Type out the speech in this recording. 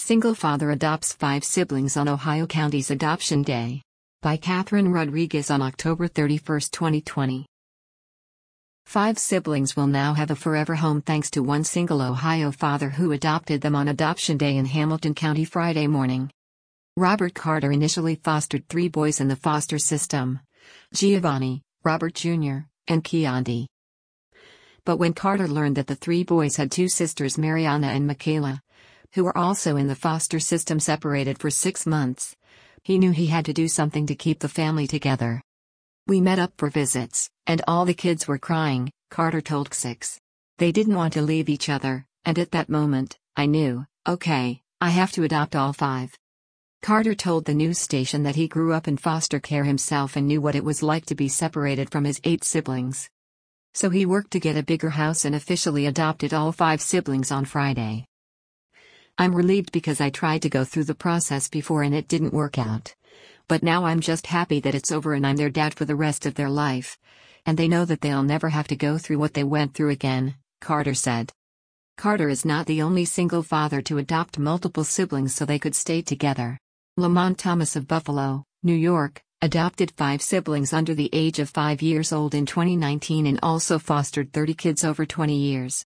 Single Father Adopts 5 Siblings on Ohio County's Adoption Day. By Catherine Rodriguez on October 31, 2020. 5 siblings will now have a forever home thanks to one single Ohio father who adopted them on Adoption Day in Hamilton County Friday morning. Robert Carter initially fostered 3 boys in the foster system: Giovanni, Robert Jr., and Keontae. But when Carter learned that the 3 boys had 2 sisters, Mariana and Michaela, who were also in the foster system, separated for 6 months, he knew he had to do something to keep the family together. "We met up for visits, and all the kids were crying," Carter told KSIX. "They didn't want to leave each other, and at that moment, I knew, okay, I have to adopt all 5. Carter told the news station that he grew up in foster care himself and knew what it was like to be separated from his 8 siblings. So he worked to get a bigger house and officially adopted all 5 siblings on Friday. "I'm relieved because I tried to go through the process before and it didn't work out. But now I'm just happy that it's over and I'm their dad for the rest of their life. And they know that they'll never have to go through what they went through again," Carter said. Carter is not the only single father to adopt multiple siblings so they could stay together. Lamont Thomas of Buffalo, New York, adopted 5 siblings under the age of 5 years old in 2019 and also fostered 30 kids over 20 years.